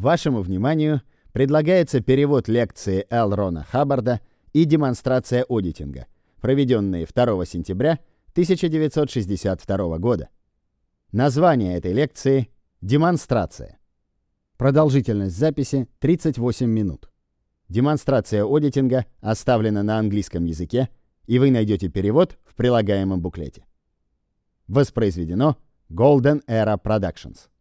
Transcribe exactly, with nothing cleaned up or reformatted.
Вашему вниманию предлагается перевод лекции Л. Рона Хаббарда и демонстрация аудитинга, проведенные второго сентября тысяча девятьсот шестьдесят второго года. Название этой лекции — «Демонстрация». Продолжительность записи — тридцать восемь минут. Демонстрация аудитинга оставлена на английском языке, и вы найдете перевод в прилагаемом буклете. Воспроизведено Golden Era Productions.